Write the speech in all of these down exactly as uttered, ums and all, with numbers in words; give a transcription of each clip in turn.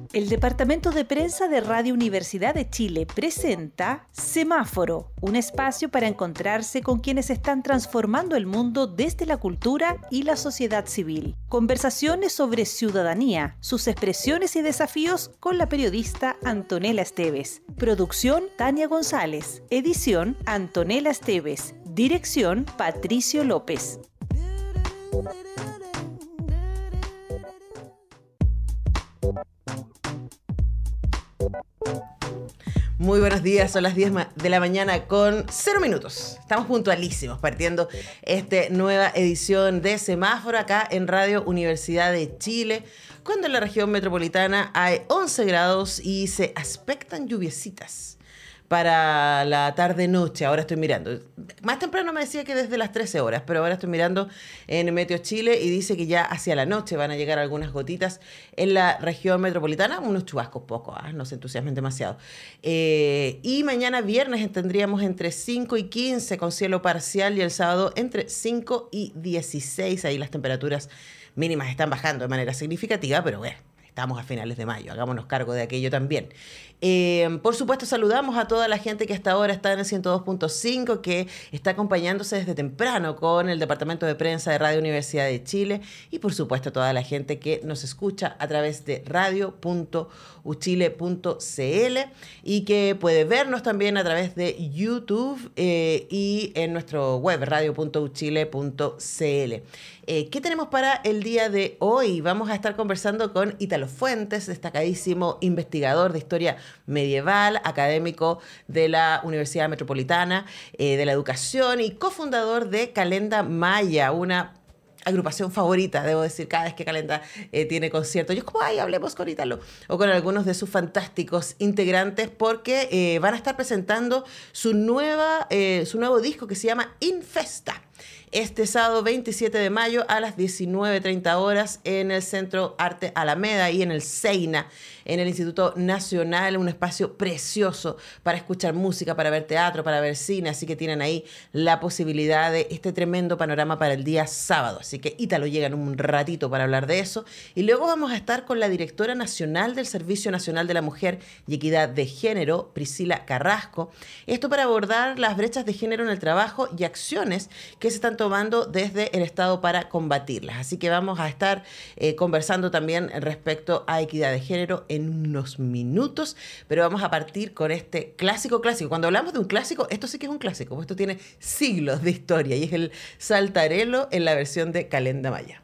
El Departamento de Prensa de Radio Universidad de Chile presenta Semáforo, un espacio para encontrarse con quienes están transformando el mundo desde la cultura y la sociedad civil. Conversaciones sobre ciudadanía, sus expresiones y desafíos con la periodista Antonella Esteves. Producción Tania González. Edición Antonella Esteves. Dirección Patricio López. Muy buenos días, son las diez de la mañana con cero minutos. Estamos puntualísimos partiendo esta nueva edición de Semáforo acá en Radio Universidad de Chile, cuando en la región metropolitana hay once grados y se aspectan lluviecitas para la tarde-noche. Ahora estoy mirando. Más temprano me decía que desde las trece horas, pero ahora estoy mirando en Meteo Chile y dice que ya hacia la noche van a llegar algunas gotitas en la región metropolitana, unos chubascos pocos, ¿eh? No se entusiasmen demasiado. Eh, y mañana viernes tendríamos entre cinco y quince con cielo parcial y el sábado entre cinco y dieciséis. Ahí las temperaturas mínimas están bajando de manera significativa, pero bueno, estamos a finales de mayo, hagámonos cargo de aquello también. Eh, por supuesto, saludamos a toda la gente que hasta ahora está en el ciento dos punto cinco, que está acompañándose desde temprano con el Departamento de Prensa de Radio Universidad de Chile, y por supuesto a toda la gente que nos escucha a través de radio punto u chile punto c l y que puede vernos también a través de YouTube eh, y en nuestro web radio punto u chile punto c l. Eh, ¿Qué tenemos para el día de hoy? Vamos a estar conversando con Ítalo Fuentes, destacadísimo investigador de historia medieval, académico de la Universidad Metropolitana eh, de la Educación y cofundador de Calenda Maya, una agrupación favorita, debo decir, cada vez que Calenda eh, tiene conciertos. Yo es como, ay, hablemos con Ítalo o con algunos de sus fantásticos integrantes, porque eh, van a estar presentando su, nueva, eh, su nuevo disco que se llama Infesta. Este sábado veintisiete de mayo a las diecinueve treinta horas en el Centro Arte Alameda y en el Seina, en el Instituto Nacional, un espacio precioso para escuchar música, para ver teatro, para ver cine, así que tienen ahí la posibilidad de este tremendo panorama para el día sábado. Así que Ítalo llega en un ratito para hablar de eso. Y luego vamos a estar con la directora nacional del Servicio Nacional de la Mujer y Equidad de Género, Priscila Carrasco. Esto para abordar las brechas de género en el trabajo y acciones que se están tomando desde el Estado para combatirlas. Así que vamos a estar eh, conversando también respecto a equidad de género en unos minutos, pero vamos a partir con este clásico clásico. Cuando hablamos de un clásico, esto sí que es un clásico, porque esto tiene siglos de historia y es el Saltarello en la versión de Calenda Maya.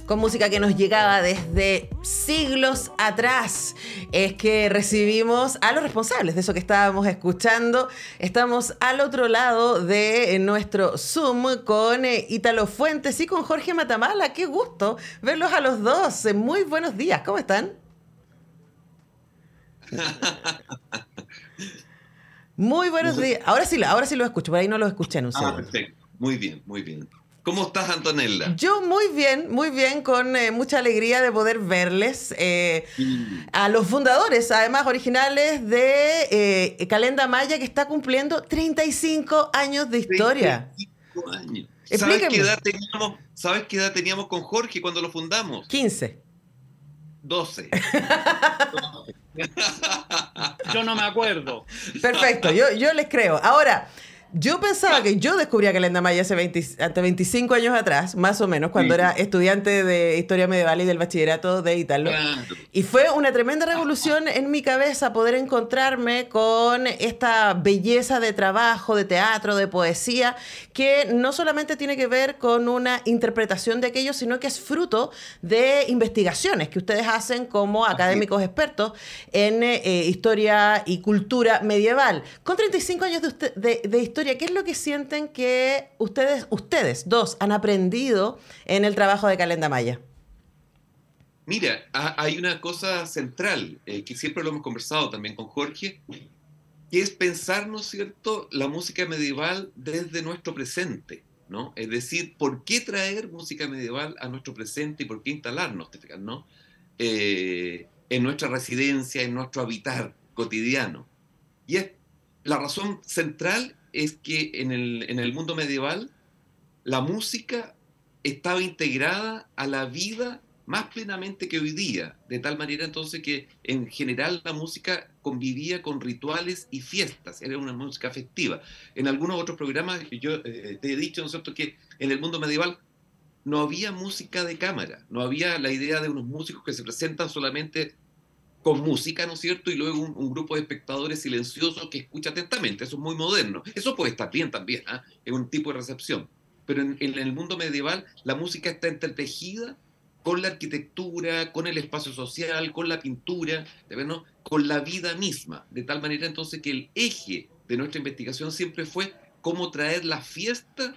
con música que nos llegaba desde siglos atrás. Es que recibimos a los responsables de eso que estábamos escuchando. Estamos al otro lado de nuestro Zoom con eh, Ítalo Fuentes y con Jorge Matamala. Qué gusto verlos a los dos. Muy buenos días, ¿cómo están? Muy buenos días. Ahora sí, ahora sí lo escucho, por ahí no lo escuché en un segundo. Ah, perfecto. Muy bien, muy bien. ¿Cómo estás, Antonella? Yo muy bien, muy bien, con eh, mucha alegría de poder verles eh, mm. a los fundadores, además originales de eh, Calenda Maya, que está cumpliendo treinta y cinco años de historia. treinta y cinco años. ¿Sabes qué, edad teníamos, ¿Sabes qué edad teníamos con Jorge cuando lo fundamos? quince. doce. Yo no me acuerdo. Perfecto, yo, yo les creo. Ahora, yo pensaba que yo descubrí a Calenda Maya hace veinte, hasta veinticinco años atrás, más o menos, cuando sí. era estudiante de Historia Medieval y del bachillerato de Ítalo. Claro. Y fue una tremenda revolución en mi cabeza poder encontrarme con esta belleza de trabajo, de teatro, de poesía, que no solamente tiene que ver con una interpretación de aquello, sino que es fruto de investigaciones que ustedes hacen como académicos expertos en eh, historia y cultura medieval. Con treinta y cinco años de, usted, de, de historia, ¿qué es lo que sienten que ustedes, ustedes dos han aprendido en el trabajo de Calenda Maya? Mira, hay una cosa central, eh, que siempre lo hemos conversado también con Jorge, que es pensar, ¿no es cierto?, la música medieval desde nuestro presente, ¿no? Es decir, ¿por qué traer música medieval a nuestro presente y por qué instalarnos, te fijas, ¿no? Eh, en nuestra residencia, en nuestro habitar cotidiano. Y es la razón central es que en el, en el mundo medieval la música estaba integrada a la vida más plenamente que hoy día, de tal manera entonces que en general la música convivía con rituales y fiestas, era una música festiva. En algunos otros programas yo eh, te he dicho, ¿no es cierto?, que en el mundo medieval no había música de cámara, no había la idea de unos músicos que se presentan solamente con música, ¿no es cierto?, y luego un, un grupo de espectadores silenciosos que escucha atentamente. Eso es muy moderno. Eso puede estar bien también, ¿eh? Es un tipo de recepción. Pero en, en el mundo medieval la música está entretejida con la arquitectura, con el espacio social, con la pintura, ¿no?, con la vida misma. De tal manera entonces que el eje de nuestra investigación siempre fue cómo traer la fiesta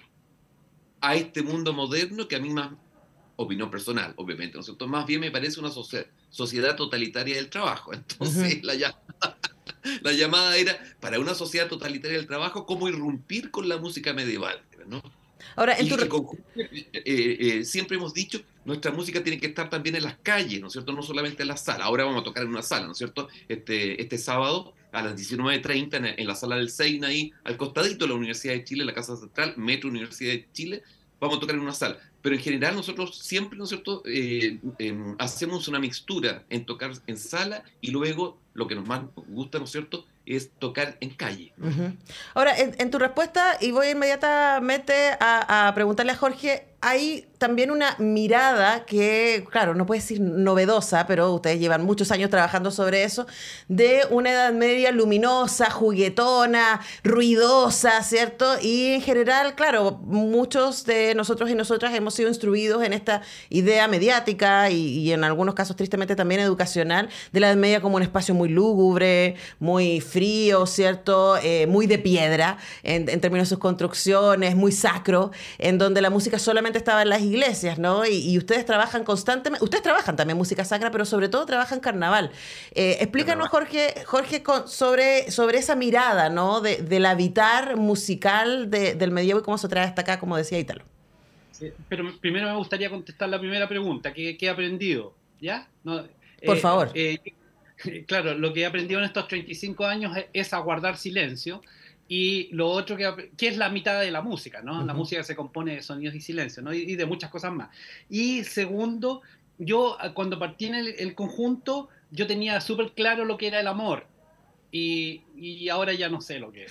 a este mundo moderno que a mí más, opinión personal, obviamente, ¿no es cierto?, más bien me parece una sociedad, sociedad totalitaria del trabajo. Entonces, uh-huh. la, llamada, la llamada era, para una sociedad totalitaria del trabajo, cómo irrumpir con la música medieval, ¿no? Ahora, en tu... y con, eh, eh, siempre hemos dicho, nuestra música tiene que estar también en las calles, ¿no es cierto?, no solamente en la sala. Ahora vamos a tocar en una sala, ¿no es cierto?, este, este sábado a las diecinueve treinta en, en la sala del Seina, ahí al costadito de la Universidad de Chile, la Casa Central, Metro Universidad de Chile, vamos a tocar en una sala. Pero en general nosotros siempre, ¿no es cierto?, eh, eh, hacemos una mixtura en tocar en sala y luego lo que nos más gusta, ¿no es cierto?, es tocar en calle. Uh-huh. Ahora, en, en tu respuesta, y voy inmediatamente a, a preguntarle a Jorge, hay también una mirada que, claro, no puede decir novedosa, pero ustedes llevan muchos años trabajando sobre eso, de una Edad Media luminosa, juguetona, ruidosa, ¿cierto? Y en general, claro, muchos de nosotros y nosotras hemos sido instruidos en esta idea mediática y, y en algunos casos tristemente también educacional de la Edad Media como un espacio muy lúgubre, muy frío, ¿cierto? Eh, muy de piedra en, en términos de sus construcciones, muy sacro, en donde la música solamente estaba en las iglesias, ¿no? Y, y ustedes trabajan constantemente, ustedes trabajan también música sacra, pero sobre todo trabajan carnaval. Eh, explícanos, Jorge, Jorge con, sobre, sobre esa mirada, ¿no?, de, del habitar musical de, del medievo y cómo se trae hasta acá, como decía Ítalo. Sí, pero primero me gustaría contestar la primera pregunta, ¿qué, qué he aprendido? ¿Ya? No, Por eh, favor. Eh, claro, lo que he aprendido en estos treinta y cinco años es, es a guardar silencio. Y lo otro que, que es la mitad de la música, ¿no? Uh-huh. La música se compone de sonidos y silencio, ¿no? Y, y de muchas cosas más. Y segundo, yo cuando partí en el, el conjunto, yo tenía súper claro lo que era el amor. Y, y ahora ya no sé lo que es.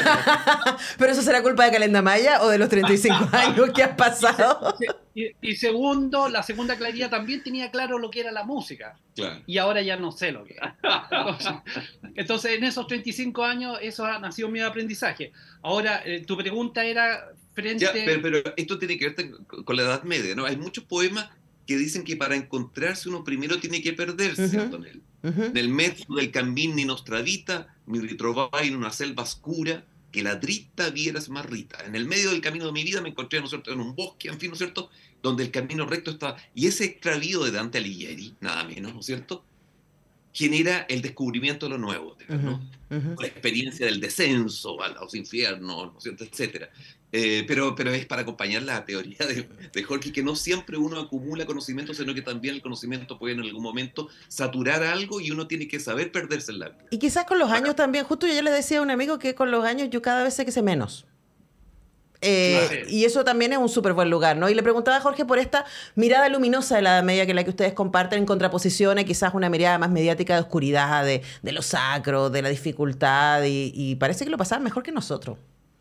¿Pero eso será culpa de Calenda Maya o de los treinta y cinco años que has pasado? Y, y, y segundo, la segunda claridad, también tenía claro lo que era la música. Claro. Y ahora ya no sé lo que es. Entonces, entonces, en esos treinta y cinco años, eso ha nacido mi aprendizaje. Ahora, eh, tu pregunta era frente... Ya, pero, pero esto tiene que ver con la Edad Media, ¿no? Hay muchos poemas que dicen que para encontrarse uno primero tiene que perderse, Ujú. Antonella. Ujú. Nel mezzo del cammini nostra vita mi ritrovai in una selva oscura que la dritta vieras más rita. En el medio del camino de mi vida me encontré, ¿no es cierto?, en un bosque, en fin, ¿no es cierto?, donde el camino recto está. Y ese extravío de Dante Alighieri, nada menos, ¿no es cierto?, genera el descubrimiento de lo nuevo, ¿no? Ujú, ujú. La experiencia del descenso a los infiernos, ¿no es cierto?, etcétera. Eh, pero, pero es para acompañar la teoría de, de Jorge, que no siempre uno acumula conocimiento, sino que también el conocimiento puede en algún momento saturar algo y uno tiene que saber perderse en la vida. Y quizás con los años también, justo yo le decía a un amigo que con los años yo cada vez sé que sé menos. Eh, Claro. y eso también es un súper buen lugar, ¿no? Y le preguntaba a Jorge por esta mirada luminosa de la Edad Media, que es la que ustedes comparten, en contraposición a quizás una mirada más mediática de oscuridad, de, de lo sacro, de la dificultad, y, y parece que lo pasaban mejor que nosotros.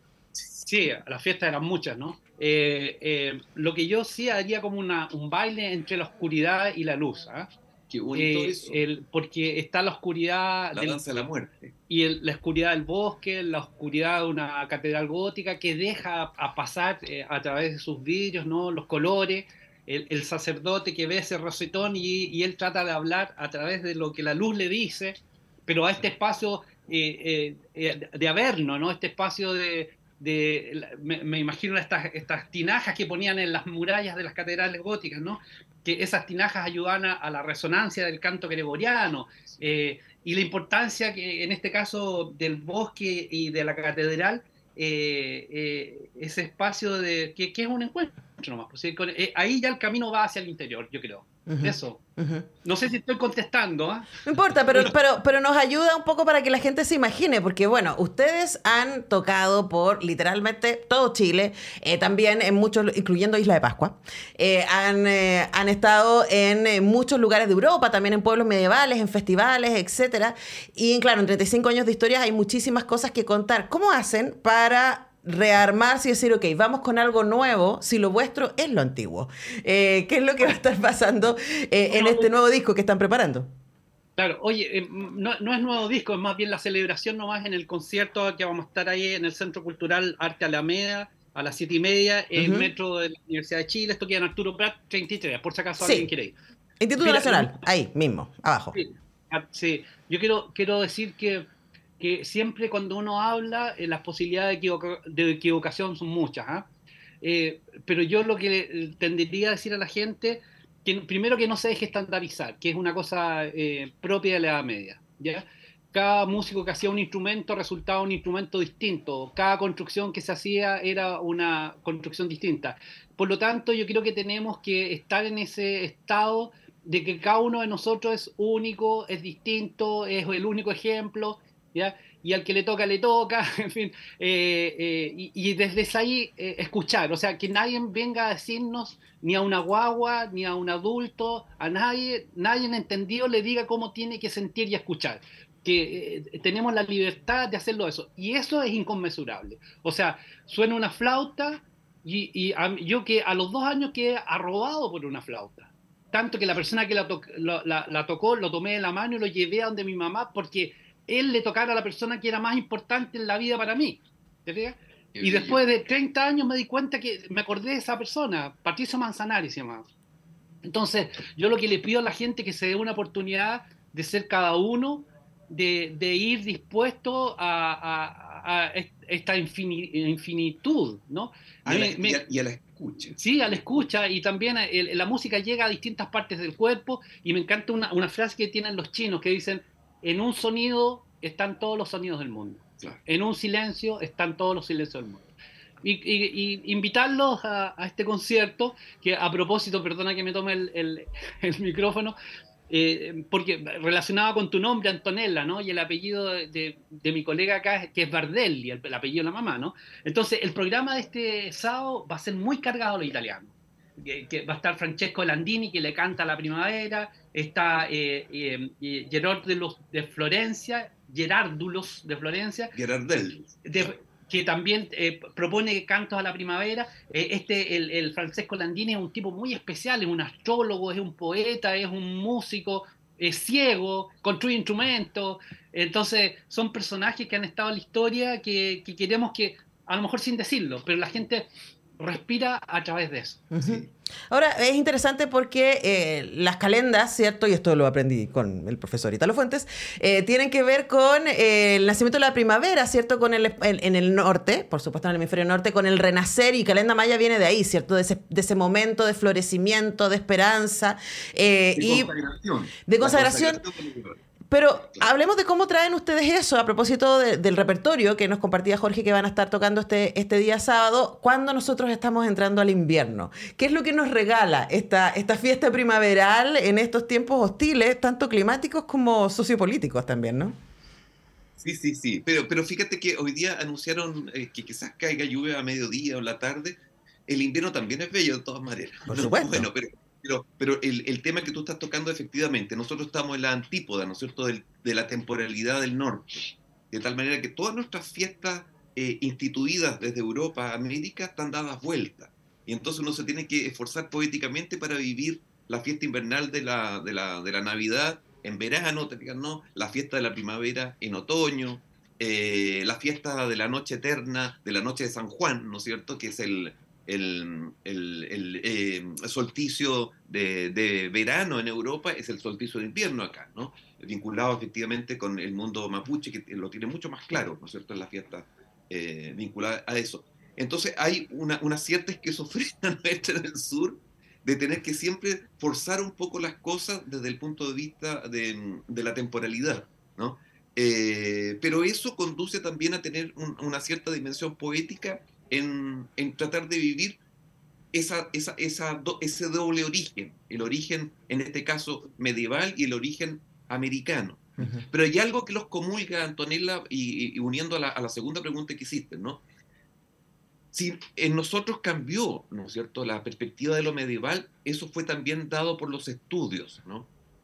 Sí, las fiestas eran muchas, ¿no? Eh, eh, lo que yo sí haría como una, un baile entre la oscuridad y la luz, ¿ah? Qué bonito Eh, eso. el, porque está la oscuridad La del- danza de la muerte. y el- la oscuridad del bosque, la oscuridad de una catedral gótica que deja a pasar eh, a través de sus vidrios, ¿no?, los colores, el, el sacerdote que ve ese rosetón y, y él trata de hablar a través de lo que la luz le dice, pero a este espacio eh, eh, eh, de Averno, ¿no?, este espacio de... de me, me imagino estas, estas tinajas que ponían en las murallas de las catedrales góticas, ¿no?, que esas tinajas ayudaban a, a la resonancia del canto gregoriano, eh, y la importancia que en este caso del bosque y de la catedral, eh, eh, ese espacio de que, que es un encuentro nomás, pues, ¿sí? Con- eh, ahí ya el camino va hacia el interior, yo creo. Ujú, Eso. ujú. No sé si estoy contestando, ¿ah? No importa, pero, pero, pero nos ayuda un poco para que la gente se imagine, porque bueno, ustedes han tocado por literalmente todo Chile, eh, también en muchos, incluyendo Isla de Pascua, eh, han, eh, han estado en eh, muchos lugares de Europa, también en pueblos medievales, en festivales, etcétera. Y claro, en treinta y cinco años de historia hay muchísimas cosas que contar. ¿Cómo hacen para rearmarse y decir, ok, vamos con algo nuevo si lo vuestro es lo antiguo? Eh, ¿qué es lo que va a estar pasando eh, en este nuevo disco que están preparando? Claro, oye, eh, no, no es nuevo disco, es más bien la celebración nomás en el concierto que vamos a estar ahí en el Centro Cultural Arte Alameda a las siete y media, en Ujú. Metro de la Universidad de Chile. Esto queda en Arturo Prat treinta y tres, por si acaso Sí. alguien quiere ir. Instituto Mira, Nacional, ahí mismo, abajo. Sí, ah, sí. Yo quiero, quiero decir que, que siempre cuando uno habla, eh, las posibilidades de, equivoca- de equivocación son muchas, ¿ah? Eh, pero yo lo que le- tendería a decir a la gente, que primero que no se deje estandarizar, que es una cosa eh, propia de la Edad Media, ¿ya? Cada músico que hacía un instrumento resultaba un instrumento distinto, cada construcción que se hacía era una construcción distinta. Por lo tanto, yo creo que tenemos que estar en ese estado de que cada uno de nosotros es único, es distinto, es el único ejemplo, ¿ya? Y al que le toca, le toca, en fin, eh, eh, y, y desde ahí eh, escuchar, o sea, que nadie venga a decirnos, ni a una guagua, ni a un adulto, a nadie, nadie entendido le diga cómo tiene que sentir y escuchar, que eh, tenemos la libertad de hacerlo eso, y eso es inconmensurable, o sea, suena una flauta, y, y a, yo que a los dos años quedé arrobado por una flauta, tanto que la persona que la, to la, la, la tocó, lo tomé de la mano y lo llevé a donde mi mamá, porque él le tocara a la persona que era más importante en la vida para mí. ¿Te fijas? Qué Y bello. después de treinta años me di cuenta que me acordé de esa persona, Patricio Manzanari se llamaba. Entonces, yo lo que le pido a la gente es que se dé una oportunidad de ser cada uno, de, de ir dispuesto a, a, a esta infini, infinitud, ¿no? A la, Me- me- y, a, y a la escucha. Sí, al escucha, y también el, la música llega a distintas partes del cuerpo, y me encanta una, una frase que tienen los chinos que dicen, en un sonido están todos los sonidos del mundo, Claro. en un silencio están todos los silencios del mundo. Y, y, y invitarlos a, a este concierto, que a propósito, perdona que me tome el, el, el micrófono, eh, porque relacionado con tu nombre, Antonella, ¿no? Y el apellido de, de, de mi colega acá, que es Bardelli, el, el apellido de la mamá, ¿no? Entonces, el programa de este sábado va a ser muy cargado a lo italiano. Que, que va a estar Francesco Landini, que le canta La Primavera, está eh, eh, Gerard de, los, de Florencia, Gerardulos de Florencia, Gerardel. de, que también eh, propone cantos a la primavera. Eh, este, el, el Francesco Landini es un tipo muy especial, es un astrólogo, es un poeta, es un músico, es ciego, construye instrumentos. Entonces, son personajes que han estado en la historia que, que queremos que, a lo mejor sin decirlo, pero la gente respira a través de eso. Uh-huh. Sí. Ahora, es interesante porque eh, las calendas, ¿cierto? Y esto lo aprendí con el profesor Italo Fuentes, eh, tienen que ver con eh, el nacimiento de la primavera, ¿cierto? Con el, el, en el norte, por supuesto en el hemisferio norte, con el renacer, y calenda maya viene de ahí, ¿cierto? De ese, de ese momento de florecimiento, de esperanza. Eh, De y consagración. De consagración. La consagración. Pero hablemos de cómo traen ustedes eso, a propósito de, del repertorio que nos compartía Jorge, que van a estar tocando este, este día sábado, cuando nosotros estamos entrando al invierno. ¿Qué es lo que nos regala esta, esta fiesta primaveral en estos tiempos hostiles, tanto climáticos como sociopolíticos también, ¿no? Sí, sí, sí. Pero, pero fíjate que hoy día anunciaron eh, que quizás caiga lluvia a mediodía o en la tarde. El invierno también es bello de todas maneras. Por ¿no? supuesto. Bueno, pero... Pero, pero el, el tema que tú estás tocando, efectivamente, nosotros estamos en la antípoda, ¿no es cierto?, Del, de la temporalidad del norte. De tal manera que todas nuestras fiestas eh, instituidas desde Europa a América están dadas vueltas. Y entonces uno se tiene que esforzar poéticamente para vivir la fiesta invernal de la, de la, de la Navidad en verano, te digan, ¿no? La fiesta de la primavera en otoño, eh, la fiesta de la noche eterna, de la noche de San Juan, ¿no es cierto?, que es el... el, el, el eh, solsticio de, de verano en Europa, es el solsticio de invierno acá, ¿no? Vinculado efectivamente con el mundo mapuche, que lo tiene mucho más claro, ¿no es cierto?, en la fiesta eh, vinculada a eso. Entonces hay una, una cierta esquizofrenia nuestra en el sur, de tener que siempre forzar un poco las cosas desde el punto de vista de, de la temporalidad, ¿no? Eh, pero eso conduce también a tener un, una cierta dimensión poética en, en tratar de vivir esa, esa, esa do, ese doble origen, el origen en este caso medieval y el origen americano. Uh-huh. Pero hay algo que los comulga, Antonella, y, y uniendo a la, a la segunda pregunta que hiciste, ¿no? Si en nosotros cambió, ¿no es cierto?, la perspectiva de lo medieval, eso fue también dado por los estudios, ¿no?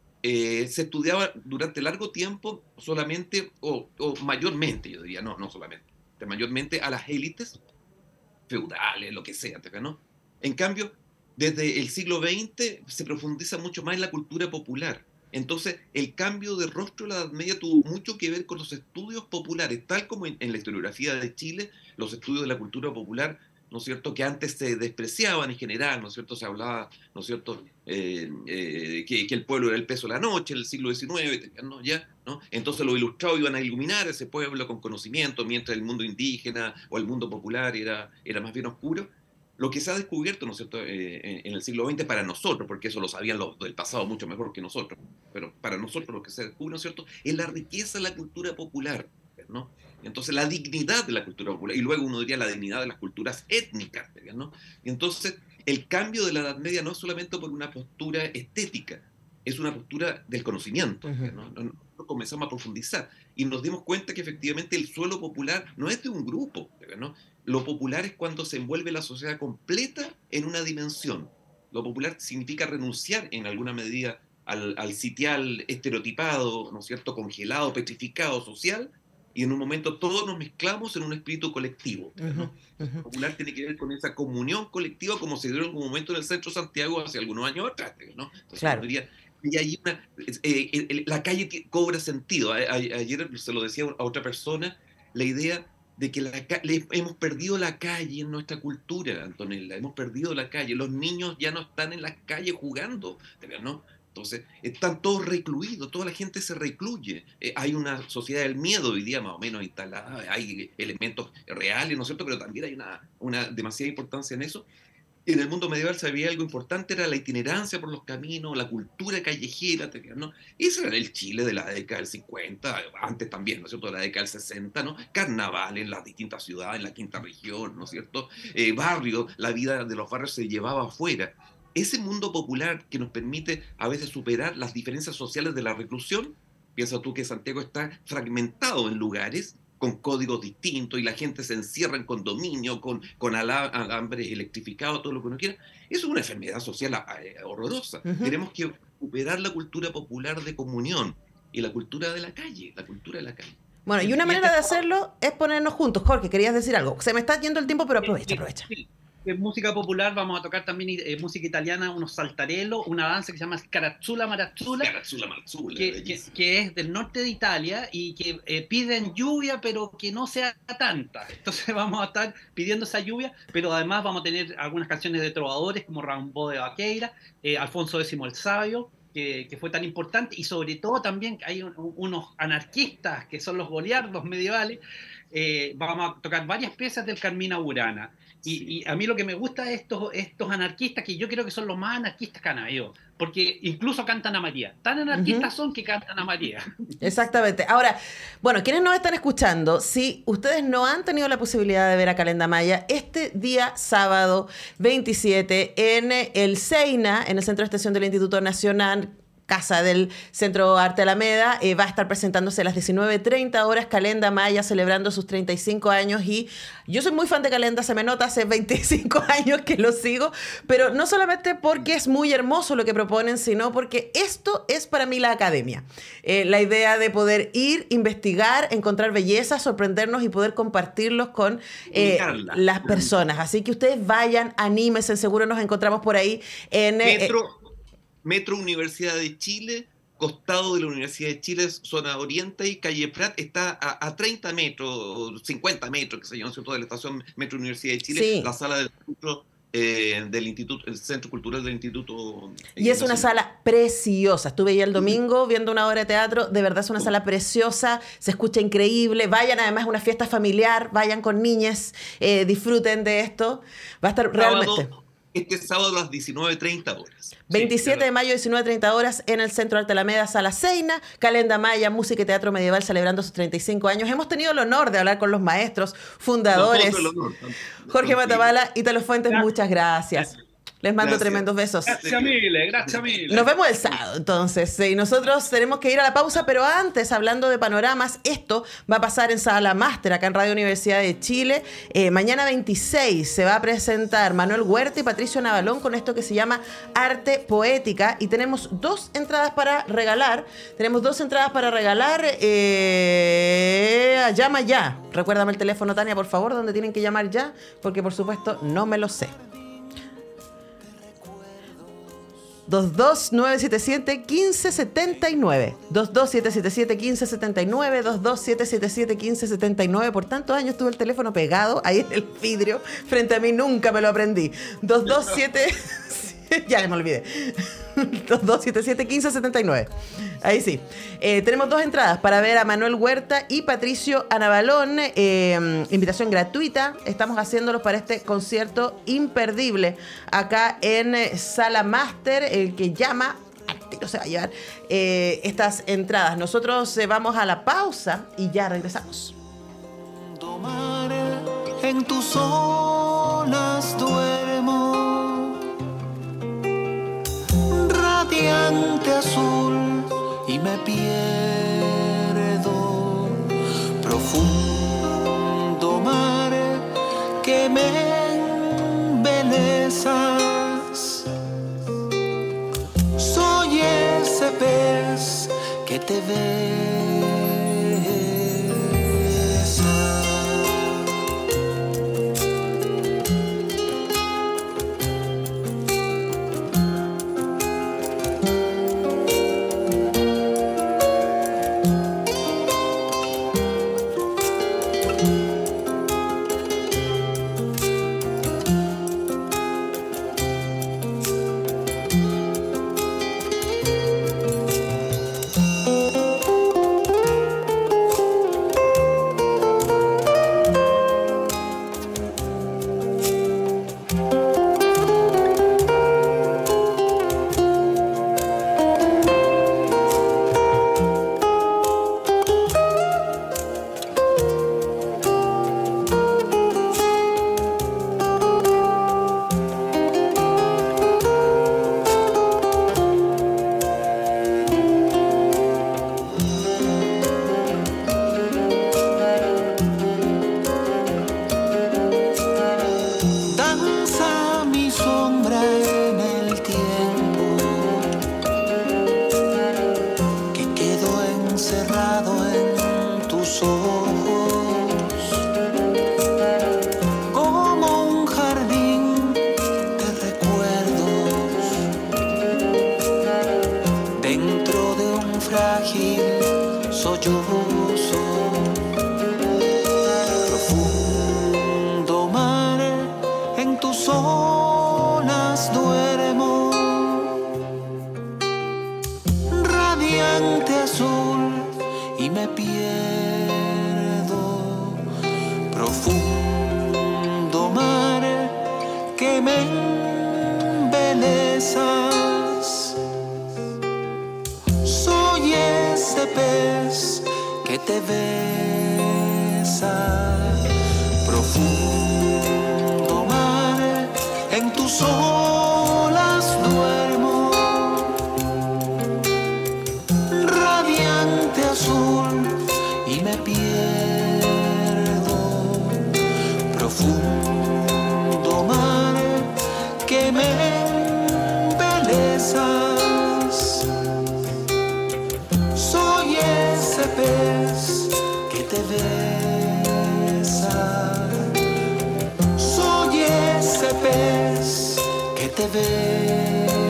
Eh, se estudiaba durante largo tiempo solamente, o, o mayormente, yo diría, no, no solamente, mayormente a las élites feudales, lo que sea, ¿no? En cambio, desde el siglo veinte se profundiza mucho más en la cultura popular. Entonces, el cambio de rostro de la Edad Media tuvo mucho que ver con los estudios populares, tal como en, en la historiografía de Chile, los estudios de la cultura popular, ¿no es cierto?, que antes se despreciaban en general, ¿no es cierto?, se hablaba, ¿no es cierto?, eh, eh, que, que el pueblo era el peso de la noche, en el siglo diecinueve, ¿no? Ya, ¿no? Entonces los ilustrados iban a iluminar ese pueblo con conocimiento, mientras el mundo indígena o el mundo popular era, era más bien oscuro. Lo que se ha descubierto, ¿no es cierto?, eh, en, en el siglo veinte para nosotros, porque eso lo sabían los del pasado mucho mejor que nosotros, pero para nosotros lo que se descubre, ¿no es cierto?, es la riqueza de la cultura popular, ¿no? Entonces la dignidad de la cultura popular, y luego uno diría la dignidad de las culturas étnicas, ¿no? Y entonces el cambio de la Edad Media no es solamente por una postura estética, es una postura del conocimiento, ¿no? Nosotros comenzamos a profundizar y nos dimos cuenta que efectivamente el suelo popular no es de un grupo, ¿no? Lo popular es cuando se envuelve la sociedad completa en una dimensión. Lo popular significa renunciar en alguna medida al, al sitial estereotipado, ¿no es cierto?, congelado, petrificado social, y en un momento todos nos mezclamos en un espíritu colectivo, ¿no? Uh-huh, uh-huh. Lo popular tiene que ver con esa comunión colectiva como se dio en algún momento en el centro de Santiago hace algunos años atrás, ¿no? Entonces, claro. Diría, y hay una, eh, eh, la calle cobra sentido. A, a, ayer se lo decía a otra persona, la idea de que la, le, hemos perdido la calle en nuestra cultura, Antonella, hemos perdido la calle. Los niños ya no están en la calle jugando, ¿no? Entonces, están todos recluidos, toda la gente se recluye. Eh, hay una sociedad del miedo hoy día más o menos instalada, hay elementos reales, ¿no es cierto?, pero también hay una, una demasiada importancia en eso. En el mundo medieval se había algo importante, era la itinerancia por los caminos, la cultura callejera, ¿no? Ese era el Chile de la década del cincuenta, antes también, ¿no es cierto?, de la década del sesenta, ¿no? Carnaval en las distintas ciudades, en la quinta región, ¿no es cierto? Eh, barrios, la vida de los barrios se llevaba afuera. Ese mundo popular que nos permite a veces superar las diferencias sociales de la reclusión, piensa tú que Santiago está fragmentado en lugares con códigos distintos y la gente se encierra en condominio, con, con alambres electrificados, todo lo que uno quiera. Eso es una enfermedad social eh, horrorosa. Uh-huh. Tenemos que recuperar la cultura popular de comunión y la cultura de la calle, la cultura de la calle. Bueno, y una y manera este... de hacerlo es ponernos juntos. Jorge, querías decir algo. Se me está yendo el tiempo, pero aprovecha, aprovecha. Sí. de música popular vamos a tocar también eh, música italiana, unos saltarellos, una danza que se llama Scarazzula Marazzula, Scarazzula Marazzula, que, que, que es del norte de Italia y que eh, piden lluvia, pero que no sea tanta. Entonces vamos a estar pidiendo esa lluvia, pero además vamos a tener algunas canciones de trovadores como Rambo de Vaqueira, eh, Alfonso X el Sabio, que, que fue tan importante, y sobre todo también hay un, unos anarquistas que son los goliardos medievales. Eh, vamos a tocar varias piezas del Carmina Burana. Y, sí. y a mí lo que me gusta de estos, estos anarquistas, que yo creo que son los más anarquistas que han habido, porque incluso cantan a María. Tan anarquistas uh-huh. son que cantan a María. Exactamente. Ahora, bueno, quienes nos están escuchando, si ustedes no han tenido la posibilidad de ver a Calenda Maya, este día sábado veintisiete en el Seina, en el Centro de Extensión del Instituto Nacional, Casa del Centro Arte Alameda, eh, va a estar presentándose a las diecinueve treinta horas Calenda Maya celebrando sus treinta y cinco años, y yo soy muy fan de Calenda, se me nota, hace veinticinco años que lo sigo, pero no solamente porque es muy hermoso lo que proponen, sino porque esto es para mí la academia. Eh, la idea de poder ir, investigar, encontrar belleza, sorprendernos y poder compartirlos con eh, las personas. Así que ustedes vayan, anímense, seguro nos encontramos por ahí en... Eh, Metro. Metro Universidad de Chile, costado de la Universidad de Chile, zona oriente, y calle Prat, está a, a treinta metros, cincuenta metros, que se llama, ¿cierto?, de la estación Metro Universidad de Chile, sí. La sala del centro, eh, del instituto, el Centro Cultural del Instituto. Y es una sala preciosa. Estuve ahí el domingo viendo una obra de teatro, de verdad es una sala preciosa, se escucha increíble. Vayan, además, a una fiesta familiar, vayan con niñas, eh, disfruten de esto. Va a estar realmente... Sábado, este sábado a las diecinueve treinta horas. veintisiete de mayo, diecinueve treinta horas, en el Centro Arte Alameda, Sala Seina, Calenda Maya, música y teatro medieval celebrando sus treinta y cinco años. Hemos tenido el honor de hablar con los maestros, fundadores. No, honor, Jorge Matamala, Ítalo Fuentes, gracias. Muchas gracias. Les mando gracias. Tremendos besos. Gracias miles, gracias miles. Nos vemos el sábado, entonces. Y nosotros tenemos que ir a la pausa, pero antes, hablando de panoramas, esto va a pasar en Sala Máster, acá en Radio Universidad de Chile. Eh, mañana veintiséis se va a presentar Manuel Huerta y Patricio Navalón con esto que se llama Arte Poética. Y tenemos dos entradas para regalar. Tenemos dos entradas para regalar. Eh, llama ya. Recuérdame el teléfono, Tania, por favor, donde tienen que llamar ya, porque por supuesto no me lo sé. dos dos nueve siete siete, uno cinco siete nueve. dos dos siete siete siete, uno cinco siete nueve. dos dos siete siete siete, uno cinco siete nueve. Por tantos años tuve el teléfono pegado ahí en el vidrio. Frente a mí nunca me lo aprendí. dos dos siete... ya me olvidé. dos dos siete siete, uno cinco siete nueve. Ahí sí. Eh, tenemos dos entradas para ver a Manuel Huerta y Patricio Navalón. Eh, invitación gratuita. Estamos haciéndolos para este concierto imperdible acá en Sala Máster. El que llama, al tiro se va a llevar eh, estas entradas. Nosotros eh, vamos a la pausa y ya regresamos. Tomar en tus olas duermo, radiante azul, y me pierdo. Profundo mar que me embelezas, soy ese pez que te besa. Como un jardín profundo mar que me embelezas. Soy ese pez que te besa, profundo mar, en tus olas duermo, radiante azul y me pierdo, profundo mar que me embelezas. Soy ese pez que te besa, soy ese pez que te besa.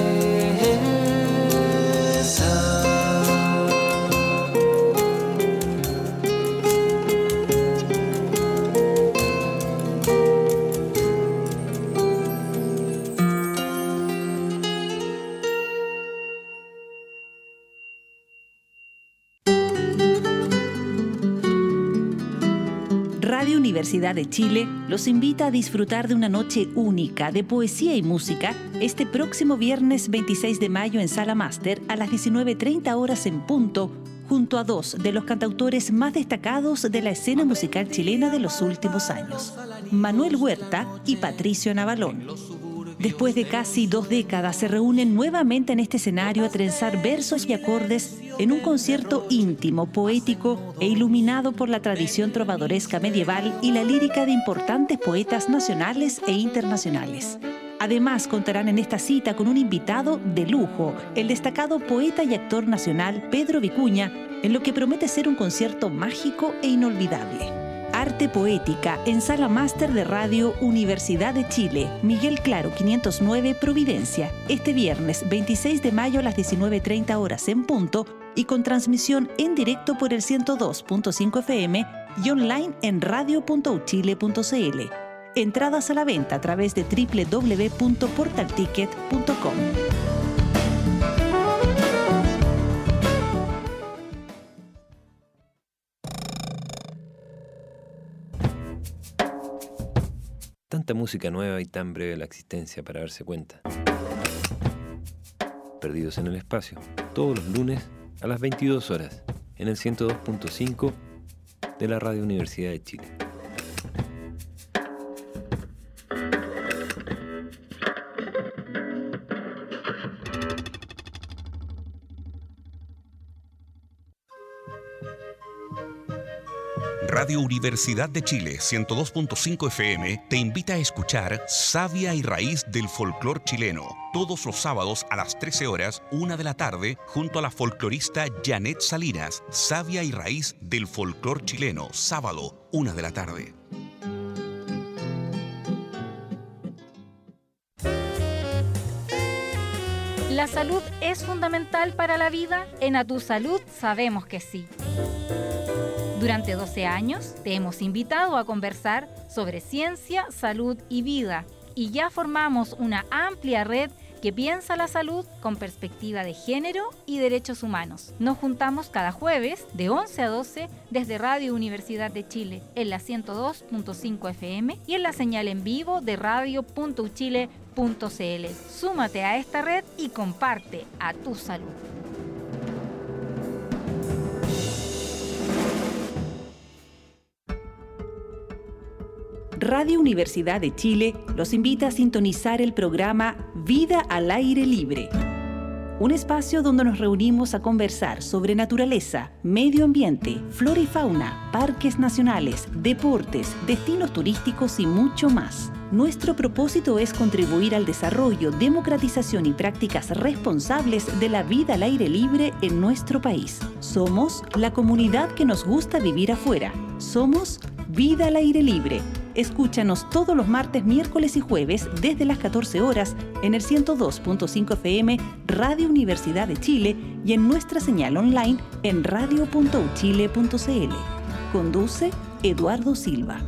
Radio Universidad de Chile los invita a disfrutar de una noche única de poesía y música este próximo viernes veintiséis de mayo en Sala Máster a las diecinueve treinta horas en punto, junto a dos de los cantautores más destacados de la escena musical chilena de los últimos años, Manuel Huerta y Patricio Navalón. Después de casi dos décadas se reúnen nuevamente en este escenario a trenzar versos y acordes en un concierto íntimo, poético e iluminado por la tradición trovadoresca medieval y la lírica de importantes poetas nacionales e internacionales. Además, contarán en esta cita con un invitado de lujo, el destacado poeta y actor nacional Pedro Vicuña, en lo que promete ser un concierto mágico e inolvidable. Arte Poética en Sala Máster de Radio Universidad de Chile, Miguel Claro quinientos nueve, Providencia, este viernes veintiséis de mayo a las diecinueve treinta horas en punto y con transmisión en directo por el ciento dos punto cinco F M y online en radio punto u chile punto c l. Entradas a la venta a través de doble u doble u doble u punto portal ticket punto com. Tanta música nueva y tan breve la existencia para darse cuenta. Perdidos en el espacio, todos los lunes a las veintidós horas, en el ciento dos punto cinco de la Radio Universidad de Chile. Radio Universidad de Chile ciento dos punto cinco F M te invita a escuchar Savia y Raíz del Folclor Chileno, todos los sábados a las trece horas, una de la tarde, junto a la folclorista Janet Salinas. Savia y Raíz del Folclor Chileno, sábado, una de la tarde. ¿La salud es fundamental para la vida? En A Tu Salud sabemos que sí. Durante doce años te hemos invitado a conversar sobre ciencia, salud y vida, y ya formamos una amplia red que piensa la salud con perspectiva de género y derechos humanos. Nos juntamos cada jueves de once a doce desde Radio Universidad de Chile en la ciento dos punto cinco F M y en la señal en vivo de radio punto u chile punto c l. Súmate a esta red y comparte A Tu Salud. Radio Universidad de Chile los invita a sintonizar el programa Vida al Aire Libre, un espacio donde nos reunimos a conversar sobre naturaleza, medio ambiente, flora y fauna, parques nacionales, deportes, destinos turísticos y mucho más. Nuestro propósito es contribuir al desarrollo, democratización y prácticas responsables de la vida al aire libre en nuestro país. Somos la comunidad que nos gusta vivir afuera. Somos Vida al Aire Libre. Escúchanos todos los martes, miércoles y jueves desde las catorce horas en el ciento dos punto cinco F M Radio Universidad de Chile y en nuestra señal online en radio punto u chile punto c l. Conduce Eduardo Silva.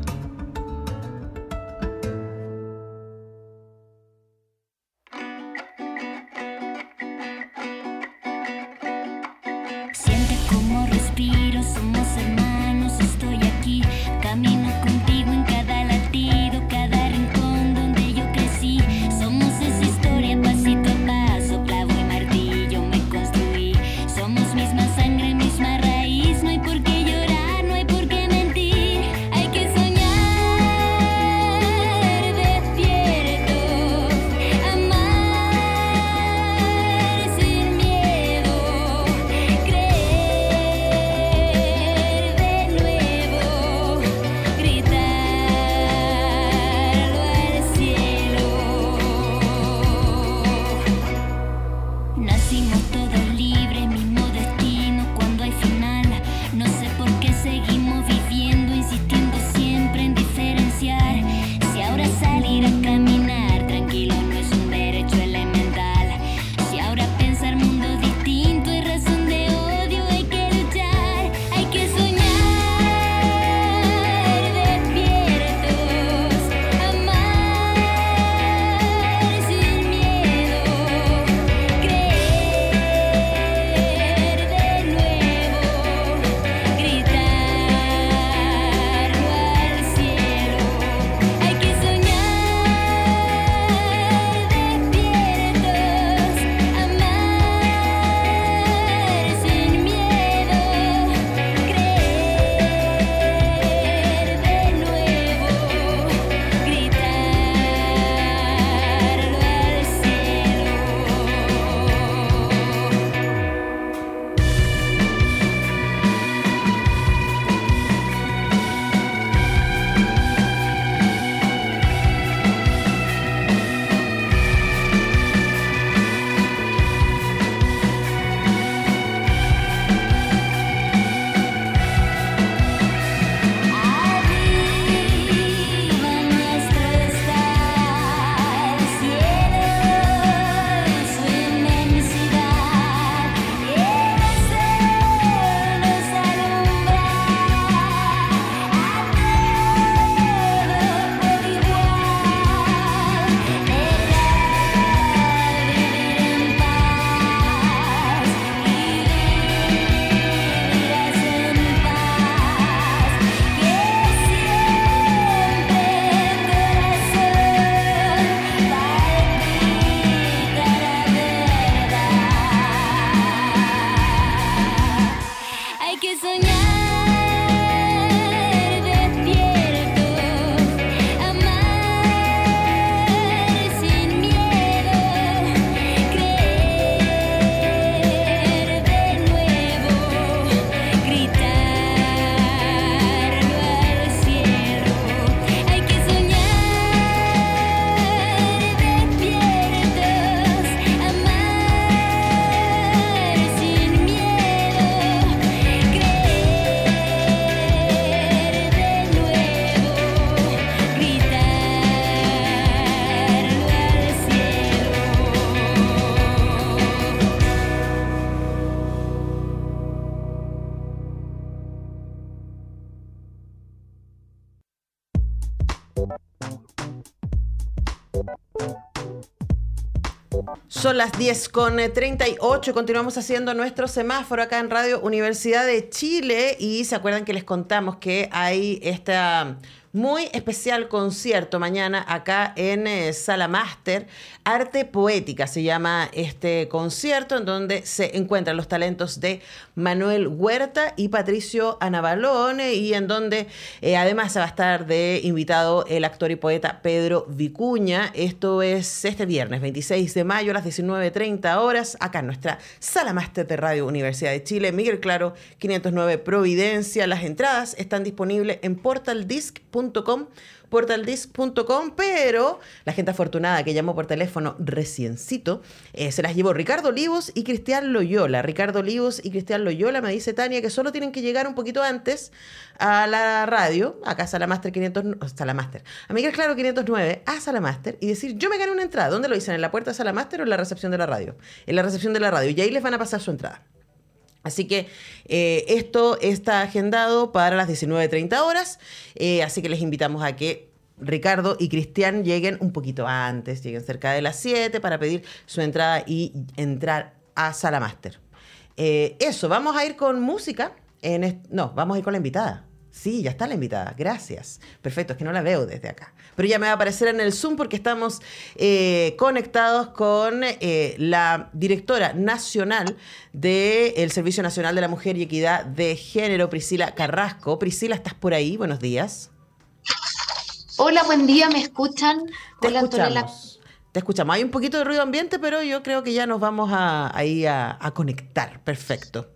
Siente cómo respiro, somos hermanos, estoy aquí, camino contigo en Son las diez con treinta y ocho, continuamos haciendo nuestro semáforo acá en Radio Universidad de Chile y se acuerdan que les contamos que hay esta muy especial concierto mañana acá en eh, Sala Máster. Arte Poética se llama este concierto, en donde se encuentran los talentos de Manuel Huerta y Patricio Anabalón, y en donde eh, además va a estar de invitado el actor y poeta Pedro Vicuña. Esto es este viernes veintiséis de mayo a las diecinueve treinta horas, acá en nuestra Sala Máster de Radio Universidad de Chile, Miguel Claro, quinientos nueve Providencia. Las entradas están disponibles en portaldisc punto com, portaldisc punto com, pero la gente afortunada que llamó por teléfono reciencito, eh, se las llevó Ricardo Olivos y Cristian Loyola. Ricardo Olivos y Cristian Loyola, me dice Tania, que solo tienen que llegar un poquito antes a la radio, acá a Sala Máster quinientos, Sala Máster, a Miguel Claro quinientos nueve, a Sala Máster, y decir, yo me gané una entrada. ¿Dónde lo dicen? ¿En la puerta de Sala Máster o en la recepción de la radio? En la recepción de la radio, y ahí les van a pasar su entrada. Así que eh, esto está agendado para las diecinueve treinta horas, eh, así que les invitamos a que Ricardo y Cristian lleguen un poquito antes, lleguen cerca de las siete para pedir su entrada y entrar a Sala Máster. Eh, eso, vamos a ir con música. En est- no, vamos a ir con la invitada. Sí, ya está la invitada, gracias. Perfecto, es que no la veo desde acá. Pero ya me va a aparecer en el Zoom porque estamos eh, conectados con eh, la directora nacional del Servicio Nacional de la Mujer y Equidad de Género, Priscila Carrasco. Priscila, ¿estás por ahí? Buenos días. Hola, buen día, ¿me escuchan? Te Hola, escuchamos. Antonella. Te escuchamos. Hay un poquito de ruido ambiente, pero yo creo que ya nos vamos a, ahí a, a conectar. Perfecto.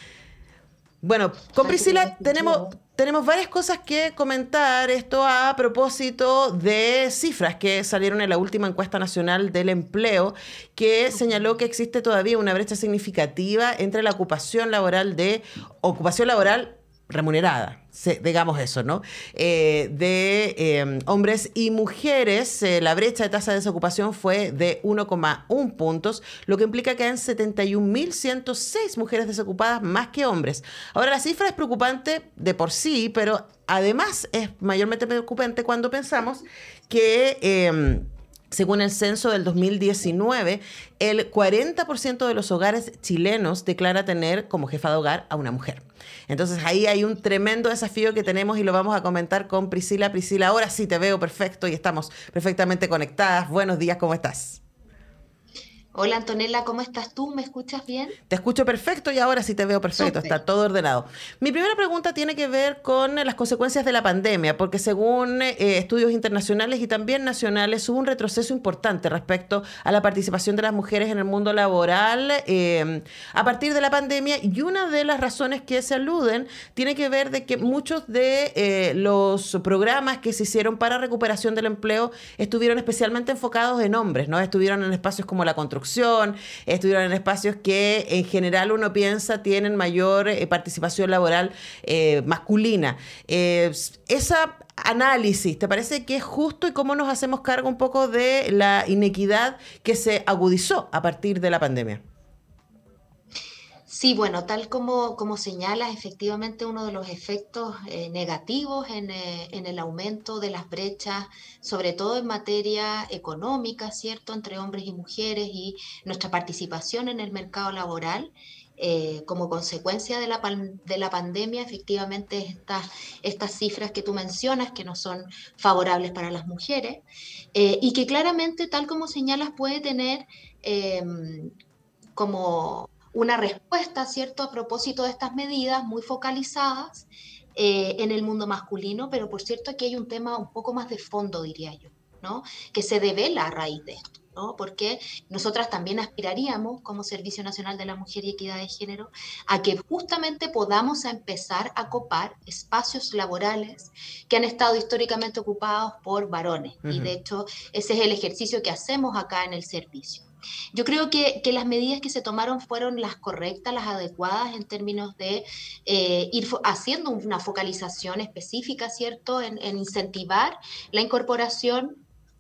Bueno, con Priscila tenemos, tenemos varias cosas que comentar. Esto a propósito de cifras que salieron en la última encuesta nacional del empleo, que señaló que existe todavía una brecha significativa entre la ocupación laboral de ocupación laboral remunerada, se, digamos eso, ¿no? Eh, de eh, hombres y mujeres. Eh, la brecha de tasa de desocupación fue de uno coma uno puntos, lo que implica que hay setenta y un mil ciento seis mujeres desocupadas más que hombres. Ahora, la cifra es preocupante de por sí, pero además es mayormente preocupante cuando pensamos que Eh, según el censo del dos mil diecinueve, el cuarenta por ciento de los hogares chilenos declara tener como jefa de hogar a una mujer. Entonces ahí hay un tremendo desafío que tenemos y lo vamos a comentar con Priscila. Priscila, ahora sí te veo perfecto y estamos perfectamente conectadas. Buenos días, ¿cómo estás? Hola, Antonella, ¿cómo estás tú? ¿Me escuchas bien? Te escucho perfecto y ahora sí te veo perfecto. Súper. Está todo ordenado. Mi primera pregunta tiene que ver con las consecuencias de la pandemia, porque según eh, estudios internacionales y también nacionales, hubo un retroceso importante respecto a la participación de las mujeres en el mundo laboral eh, a partir de la pandemia, y una de las razones que se aluden tiene que ver de que muchos de eh, los programas que se hicieron para recuperación del empleo estuvieron especialmente enfocados en hombres, ¿no? Estuvieron en espacios como la construcción, estuvieron en espacios que en general uno piensa tienen mayor eh, participación laboral eh, masculina. Eh, esa análisis, ¿te parece que es justo y cómo nos hacemos cargo un poco de la inequidad que se agudizó a partir de la pandemia? Sí, bueno, tal como, como señalas, efectivamente uno de los efectos eh, negativos en, eh, en el aumento de las brechas, sobre todo en materia económica, ¿cierto?, entre hombres y mujeres, y nuestra participación en el mercado laboral, eh, como consecuencia de la, de la pandemia, efectivamente estas, estas cifras que tú mencionas, que no son favorables para las mujeres, eh, y que claramente, tal como señalas, puede tener eh, como una respuesta, ¿cierto?, a propósito de estas medidas muy focalizadas eh, en el mundo masculino, pero por cierto aquí hay un tema un poco más de fondo, diría yo, ¿no?, que se devela a raíz de esto, ¿no?, porque nosotras también aspiraríamos, como Servicio Nacional de la Mujer y Equidad de Género, a que justamente podamos a empezar a copar espacios laborales que han estado históricamente ocupados por varones, uh-huh. y de hecho ese es el ejercicio que hacemos acá en el servicio. Yo creo que, que las medidas que se tomaron fueron las correctas, las adecuadas en términos de eh, ir fo- haciendo una focalización específica, ¿cierto?, en, en incentivar la incorporación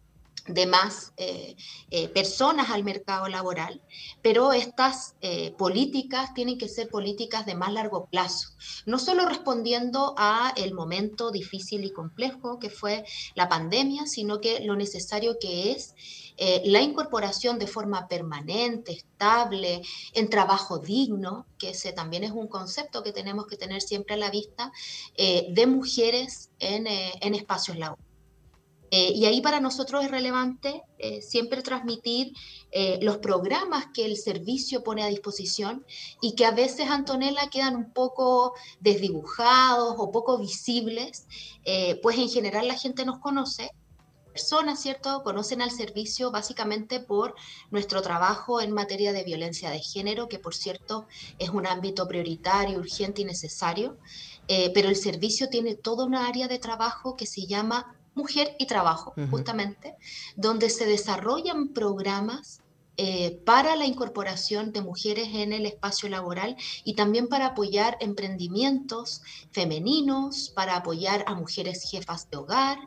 de más eh, eh, personas al mercado laboral, pero estas eh, políticas tienen que ser políticas de más largo plazo, no solo respondiendo a el momento difícil y complejo que fue la pandemia, sino que lo necesario que es eh, la incorporación de forma permanente, estable, en trabajo digno, que ese también es un concepto que tenemos que tener siempre a la vista, eh, de mujeres en, eh, en espacios laborales. Eh, y ahí para nosotros es relevante eh, siempre transmitir eh, los programas que el servicio pone a disposición y que a veces, Antonella, quedan un poco desdibujados o poco visibles, eh, pues en general la gente nos conoce, personas, ¿cierto? Conocen al servicio básicamente por nuestro trabajo en materia de violencia de género, que por cierto es un ámbito prioritario, urgente y necesario, eh, pero el servicio tiene toda una área de trabajo que se llama Mujer y Trabajo, uh-huh. justamente, donde se desarrollan programas eh, para la incorporación de mujeres en el espacio laboral y también para apoyar emprendimientos femeninos, para apoyar a mujeres jefas de hogar,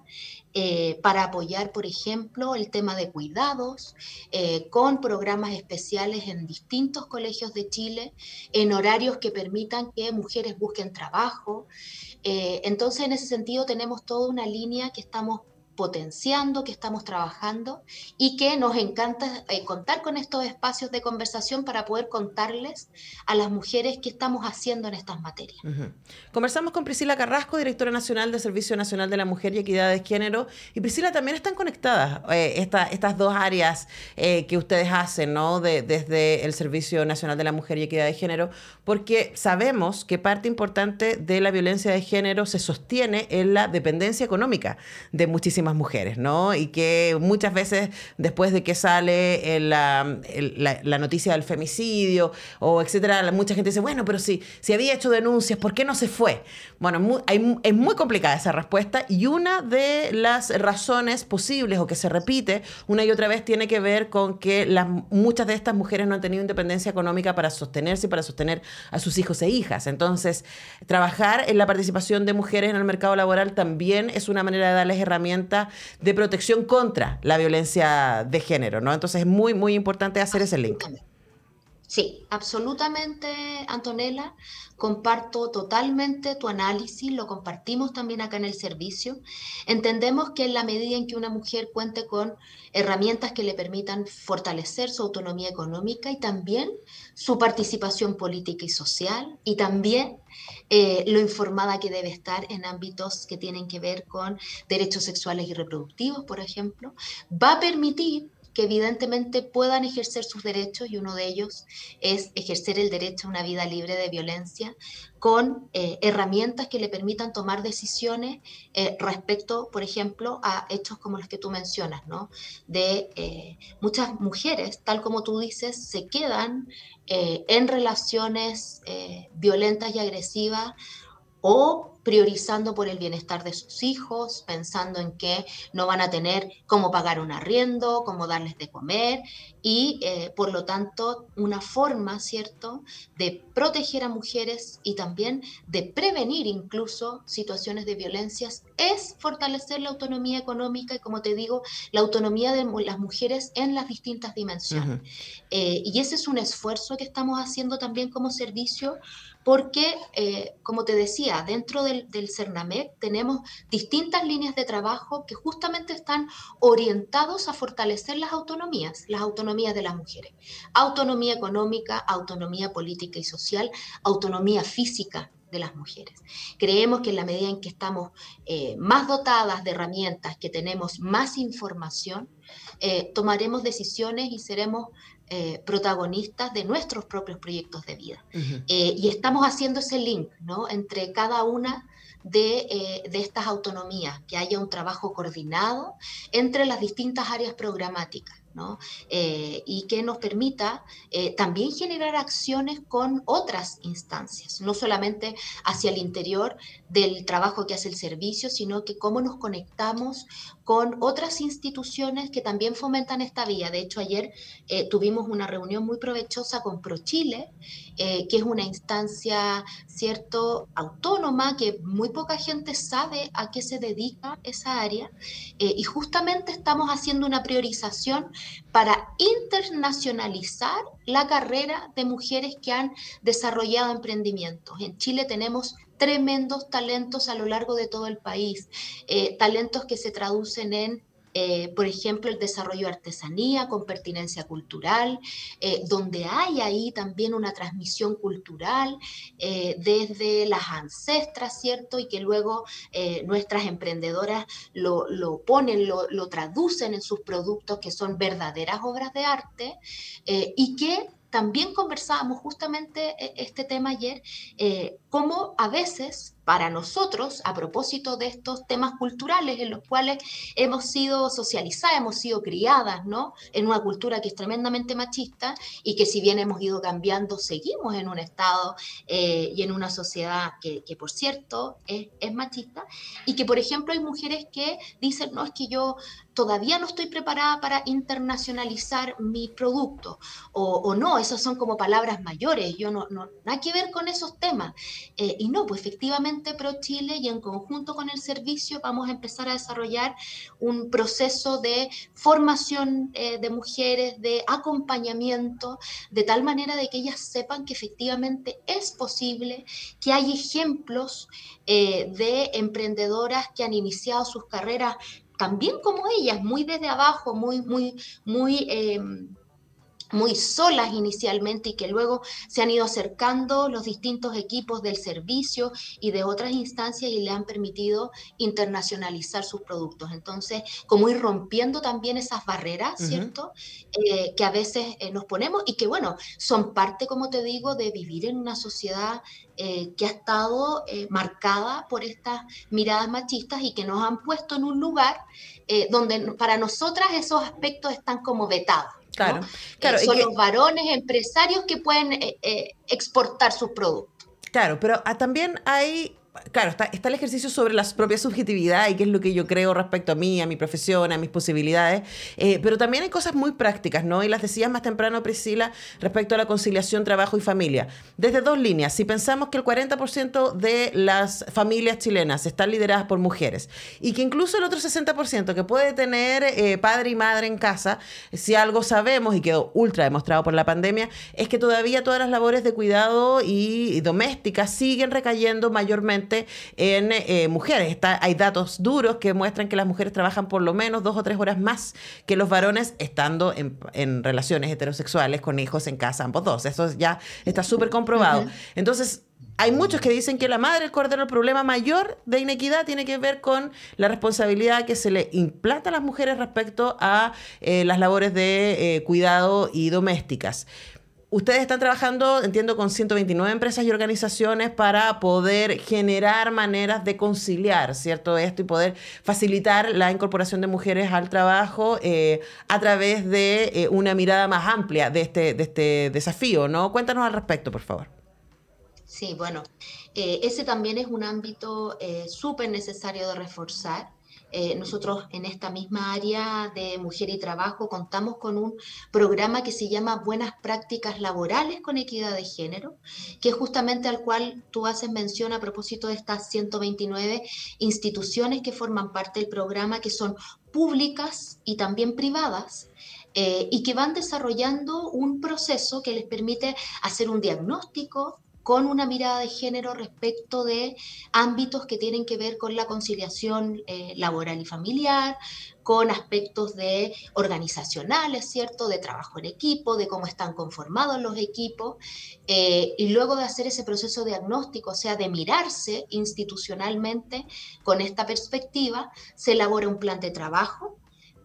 eh, para apoyar, por ejemplo, el tema de cuidados, eh, con programas especiales en distintos colegios de Chile, en horarios que permitan que mujeres busquen trabajo. Eh, entonces, en ese sentido, tenemos toda una línea que estamos potenciando, que estamos trabajando y que nos encanta eh, contar con estos espacios de conversación para poder contarles a las mujeres qué estamos haciendo en estas materias. Uh-huh. Conversamos con Priscila Carrasco, directora nacional del Servicio Nacional de la Mujer y Equidad de Género. Y Priscila, también están conectadas eh, esta, estas dos áreas eh, que ustedes hacen, ¿no? De, desde el Servicio Nacional de la Mujer y Equidad de Género, porque sabemos que parte importante de la violencia de género se sostiene en la dependencia económica de muchísimas mujeres, ¿no? Y que muchas veces después de que sale el, la, el, la, la noticia del femicidio o etcétera, mucha gente dice, bueno, pero si, si había hecho denuncias, ¿por qué no se fue? Bueno, muy, hay, es muy complicada esa respuesta y una de las razones posibles o que se repite una y otra vez tiene que ver con que las, muchas de estas mujeres no han tenido independencia económica para sostenerse y para sostener a sus hijos e hijas. Entonces, trabajar en la participación de mujeres en el mercado laboral también es una manera de darles herramientas de protección contra la violencia de género, ¿no? Entonces es muy, muy importante hacer ese link. Sí, absolutamente, Antonella. Comparto totalmente tu análisis, lo compartimos también acá en el servicio. Entendemos que en la medida en que una mujer cuente con herramientas que le permitan fortalecer su autonomía económica y también su participación política y social, y también eh, lo informada que debe estar en ámbitos que tienen que ver con derechos sexuales y reproductivos, por ejemplo, va a permitir que evidentemente puedan ejercer sus derechos, y uno de ellos es ejercer el derecho a una vida libre de violencia con eh, herramientas que le permitan tomar decisiones eh, respecto, por ejemplo, a hechos como los que tú mencionas, ¿no? De eh, muchas mujeres, tal como tú dices, se quedan eh, en relaciones eh, violentas y agresivas o priorizando por el bienestar de sus hijos, pensando en que no van a tener cómo pagar un arriendo, cómo darles de comer y, eh, por lo tanto, una forma, ¿cierto?, de proteger a mujeres y también de prevenir incluso situaciones de violencias es fortalecer la autonomía económica y, como te digo, la autonomía de las mujeres en las distintas dimensiones. Uh-huh. Eh, y ese es un esfuerzo que estamos haciendo también como servicio porque, eh, como te decía, dentro del, del CERNAMEC tenemos distintas líneas de trabajo que justamente están orientados a fortalecer las autonomías, las autonomías de las mujeres. Autonomía económica, autonomía política y social, autonomía física de las mujeres. Creemos que en la medida en que estamos eh, más dotadas de herramientas, que tenemos más información, eh, tomaremos decisiones y seremos Eh, protagonistas de nuestros propios proyectos de vida. Uh-huh. Eh, y estamos haciendo ese link, ¿no?, entre cada una de, eh, de estas autonomías, que haya un trabajo coordinado entre las distintas áreas programáticas. ¿no? Eh, y que nos permita eh, también generar acciones con otras instancias, no solamente hacia el interior del trabajo que hace el servicio, sino que cómo nos conectamos con otras instituciones que también fomentan esta vía. De hecho, ayer eh, tuvimos una reunión muy provechosa con ProChile, eh, que es una instancia, ¿cierto?, autónoma, que muy poca gente sabe a qué se dedica esa área, eh, y justamente estamos haciendo una priorización para internacionalizar la carrera de mujeres que han desarrollado emprendimientos. En Chile tenemos tremendos talentos a lo largo de todo el país, eh, talentos que se traducen en, eh, por ejemplo, el desarrollo de artesanía con pertinencia cultural, eh, donde hay ahí también una transmisión cultural eh, desde las ancestras, ¿cierto? Y que luego eh, nuestras emprendedoras lo, lo ponen, lo, lo traducen en sus productos, que son verdaderas obras de arte, eh, y que también conversábamos justamente este tema ayer, eh, cómo a veces para nosotros, a propósito de estos temas culturales en los cuales hemos sido socializadas, hemos sido criadas, ¿no?, en una cultura que es tremendamente machista y que si bien hemos ido cambiando, seguimos en un estado eh, y en una sociedad que, que por cierto, es, es machista, y que, por ejemplo, hay mujeres que dicen, no, es que yo todavía no estoy preparada para internacionalizar mi producto, o, o no, esas son como palabras mayores, yo no, no, nada que ver con esos temas. Eh, y no, pues efectivamente ProChile y en conjunto con el servicio vamos a empezar a desarrollar un proceso de formación eh, de mujeres, de acompañamiento, de tal manera de que ellas sepan que efectivamente es posible, que hay ejemplos eh, de emprendedoras que han iniciado sus carreras también como ellas, muy desde abajo, muy, muy, muy... Eh, muy solas inicialmente y que luego se han ido acercando los distintos equipos del servicio y de otras instancias y le han permitido internacionalizar sus productos. Entonces, como ir rompiendo también esas barreras, ¿cierto? Uh-huh. Eh, que a veces eh, nos ponemos y que, bueno, son parte, como te digo, de vivir en una sociedad eh, que ha estado eh, marcada por estas miradas machistas y que nos han puesto en un lugar eh, donde para nosotras esos aspectos están como vetados. Claro, ¿no? claro. Eh, son que, los varones empresarios que pueden eh, eh, exportar sus productos. Claro, pero ah, también hay... Claro, está, está el ejercicio sobre la propia subjetividad y qué es lo que yo creo respecto a mí, a mi profesión, a mis posibilidades, eh, pero también hay cosas muy prácticas, ¿no? Y las decías más temprano, Priscila, respecto a la conciliación trabajo y familia. Desde dos líneas, si pensamos que el cuarenta por ciento de las familias chilenas están lideradas por mujeres y que incluso el otro sesenta por ciento que puede tener eh, padre y madre en casa, si algo sabemos y quedó ultra demostrado por la pandemia, es que todavía todas las labores de cuidado y, y domésticas siguen recayendo mayormente en eh, mujeres. Está, hay datos duros que muestran que las mujeres trabajan por lo menos dos o tres horas más que los varones estando en, en relaciones heterosexuales con hijos en casa, ambos dos. Eso ya está súper comprobado. Uh-huh. Entonces, hay muchos que dicen que la madre del cordero, el problema mayor de inequidad tiene que ver con la responsabilidad que se le implanta a las mujeres respecto a eh, las labores de eh, cuidado y domésticas. Ustedes están trabajando, entiendo, con ciento veintinueve empresas y organizaciones para poder generar maneras de conciliar, ¿cierto?, esto y poder facilitar la incorporación de mujeres al trabajo eh, a través de eh, una mirada más amplia de este, de este desafío, ¿no? Cuéntanos al respecto, por favor. Sí, bueno, eh, ese también es un ámbito eh, súper necesario de reforzar. Eh, nosotros en esta misma área de mujer y trabajo contamos con un programa que se llama Buenas Prácticas Laborales con Equidad de Género, que es justamente al cual tú haces mención a propósito de estas ciento veintinueve instituciones que forman parte del programa, que son públicas y también privadas, eh, y que van desarrollando un proceso que les permite hacer un diagnóstico con una mirada de género respecto de ámbitos que tienen que ver con la conciliación eh, laboral y familiar, con aspectos de organizacionales, ¿cierto?, de trabajo en equipo, de cómo están conformados los equipos, eh, y luego de hacer ese proceso diagnóstico, o sea, de mirarse institucionalmente con esta perspectiva, se elabora un plan de trabajo,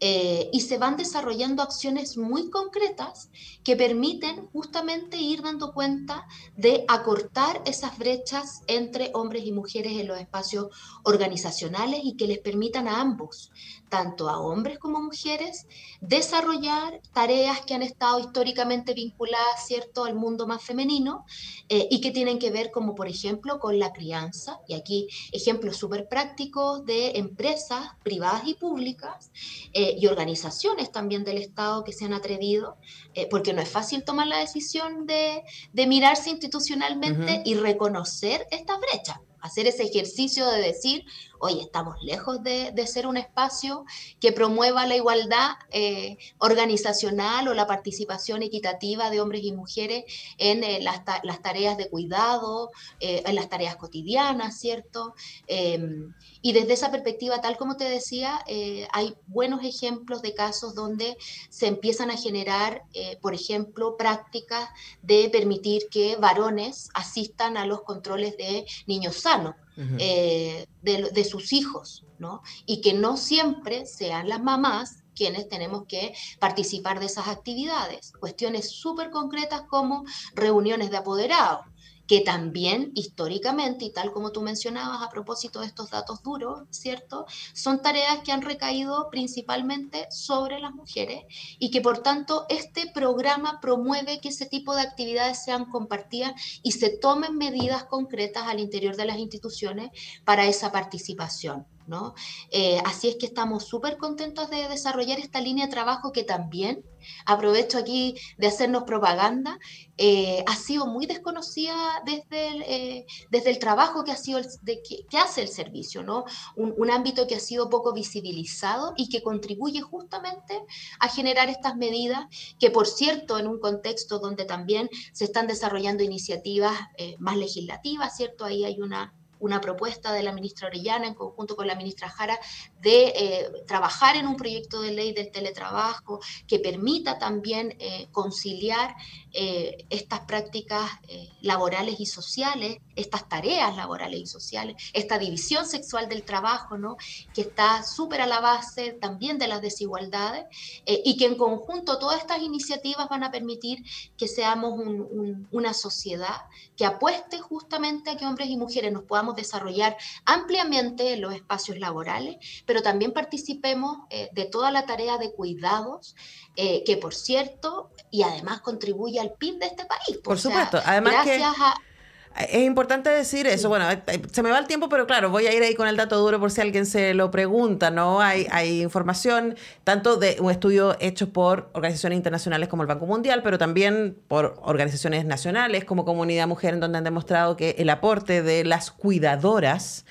eh, y se van desarrollando acciones muy concretas que permiten justamente ir dando cuenta de acortar esas brechas entre hombres y mujeres en los espacios organizacionales y que les permitan a ambos, tanto a hombres como mujeres, desarrollar tareas que han estado históricamente vinculadas, ¿cierto?, al mundo más femenino eh, y que tienen que ver como, por ejemplo, con la crianza. Y aquí ejemplos súper prácticos de empresas privadas y públicas eh, y organizaciones también del Estado que se han atrevido, eh, porque no es fácil tomar la decisión de, de mirarse institucionalmente uh-huh. y reconocer estas brechas. Hacer ese ejercicio de decir, oye, estamos lejos de, de ser un espacio que promueva la igualdad eh, organizacional o la participación equitativa de hombres y mujeres en eh, las, ta- las tareas de cuidado, eh, en las tareas cotidianas, ¿cierto? Eh, y desde esa perspectiva, tal como te decía, eh, hay buenos ejemplos de casos donde se empiezan a generar, eh, por ejemplo, prácticas de permitir que varones asistan a los controles de niños sanos. Uh-huh. eh, de, de sus hijos, ¿no? Y que no siempre sean las mamás quienes tenemos que participar de esas actividades. Cuestiones súper concretas como reuniones de apoderados, que también históricamente, y tal como tú mencionabas a propósito de estos datos duros, ¿cierto?, son tareas que han recaído principalmente sobre las mujeres y que por tanto este programa promueve que ese tipo de actividades sean compartidas y se tomen medidas concretas al interior de las instituciones para esa participación, ¿no? Eh, así es que estamos súper contentos de desarrollar esta línea de trabajo que también, aprovecho aquí de hacernos propaganda, eh, ha sido muy desconocida desde el, eh, desde el trabajo que, ha sido el, de, que, que hace el servicio, ¿no? Un, un ámbito que ha sido poco visibilizado y que contribuye justamente a generar estas medidas que, por cierto, en un contexto donde también se están desarrollando iniciativas eh, más legislativas, ¿cierto? Ahí hay una una propuesta de la ministra Orellana en conjunto con la ministra Jara de eh, trabajar en un proyecto de ley del teletrabajo que permita también eh, conciliar eh, estas prácticas eh, laborales y sociales, estas tareas laborales y sociales, esta división sexual del trabajo, ¿no?, que está súper a la base también de las desigualdades eh, y que en conjunto todas estas iniciativas van a permitir que seamos un, un, una sociedad que apueste justamente a que hombres y mujeres nos podamos desarrollar ampliamente en los espacios laborales, pero también participemos eh, de toda la tarea de cuidados, eh, que por cierto, y además contribuye al P I B de este país. Por o supuesto, sea, además gracias que... a... Es importante decir eso. Bueno, se me va el tiempo, pero claro, voy a ir ahí con el dato duro por si alguien se lo pregunta, ¿no? Hay, hay información tanto de un estudio hecho por organizaciones internacionales como el Banco Mundial, pero también por organizaciones nacionales como Comunidad Mujer, en donde han demostrado que el aporte de las cuidadoras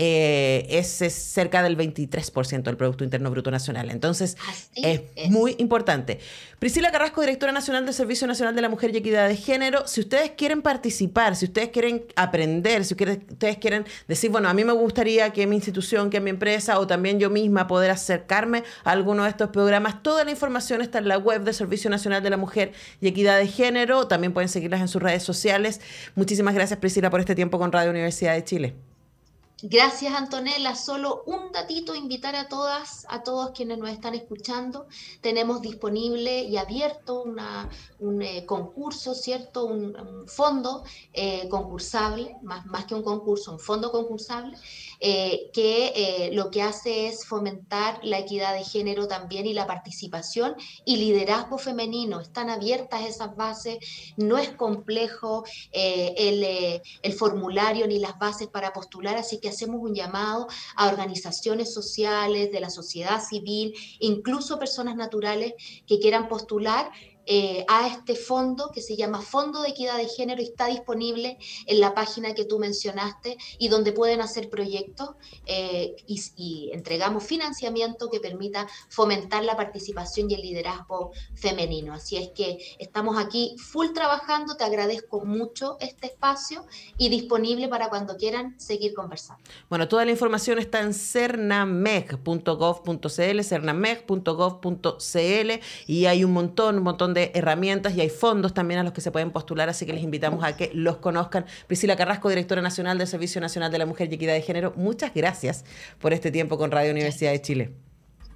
eh, es, es cerca del veintitrés por ciento del Producto Interno Bruto Nacional. Entonces, Así es, es muy importante. Priscila Carrasco, directora nacional del Servicio Nacional de la Mujer y Equidad de Género, si ustedes quieren participar, si ustedes quieren aprender, si ustedes quieren decir, bueno, a mí me gustaría que mi institución, que mi empresa o también yo misma poder acercarme a alguno de estos programas, toda la información está en la web del Servicio Nacional de la Mujer y Equidad de Género. También pueden seguirlas en sus redes sociales. Muchísimas gracias, Priscila, por este tiempo con Radio Universidad de Chile. Gracias, Antonella. Solo un datito, invitar a todas, a todos quienes nos están escuchando. Tenemos disponible y abierto una, un eh, concurso, ¿cierto? Un, un fondo eh, concursable, más, más que un concurso, un fondo concursable, eh, que eh, lo que hace es fomentar la equidad de género también y la participación y liderazgo femenino. Están abiertas esas bases, no es complejo eh, el, eh, el formulario ni las bases para postular, así que hacemos un llamado a organizaciones sociales, de la sociedad civil, incluso personas naturales que quieran postular eh, a este fondo que se llama Fondo de Equidad de Género y está disponible en la página que tú mencionaste y donde pueden hacer proyectos eh, y, y entregamos financiamiento que permita fomentar la participación y el liderazgo femenino. Así es que estamos aquí full trabajando, te agradezco mucho este espacio y disponible para cuando quieran seguir conversando. Bueno, toda la información está en cernameg punto gov punto cl, cernameg punto gov punto cl y hay un montón, un montón de herramientas y hay fondos también a los que se pueden postular, así que les invitamos a que los conozcan. Priscila Carrasco, directora nacional del Servicio Nacional de la Mujer y Equidad de Género, muchas gracias por este tiempo con Radio Universidad de Chile.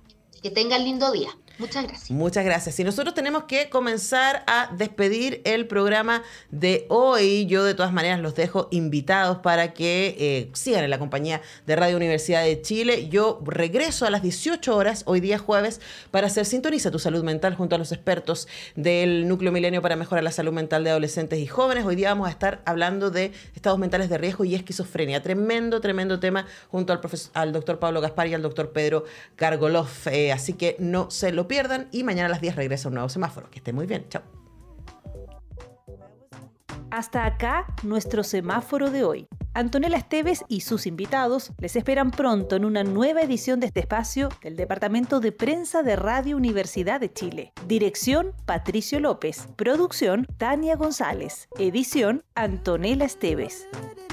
Que tengan lindo día. Muchas gracias. Muchas gracias. Y nosotros tenemos que comenzar a despedir el programa de hoy. Yo de todas maneras los dejo invitados para que eh, sigan en la compañía de Radio Universidad de Chile. Yo regreso a las dieciocho horas, hoy día jueves, para hacer Sintoniza tu Salud Mental junto a los expertos del Núcleo Milenio para mejorar la salud mental de adolescentes y jóvenes. Hoy día vamos a estar hablando de estados mentales de riesgo y esquizofrenia. Tremendo, tremendo tema junto al, profesor, al doctor Pablo Gaspar y al doctor Pedro Gargolov. Eh, así que no se lo pierdan y mañana a las diez regresa un nuevo semáforo. Que esté muy bien. Chao. Hasta acá nuestro semáforo de hoy. Antonella Esteves y sus invitados les esperan pronto en una nueva edición de este espacio del Departamento de Prensa de Radio Universidad de Chile. Dirección, Patricio López. Producción, Tania González. Edición, Antonella Esteves.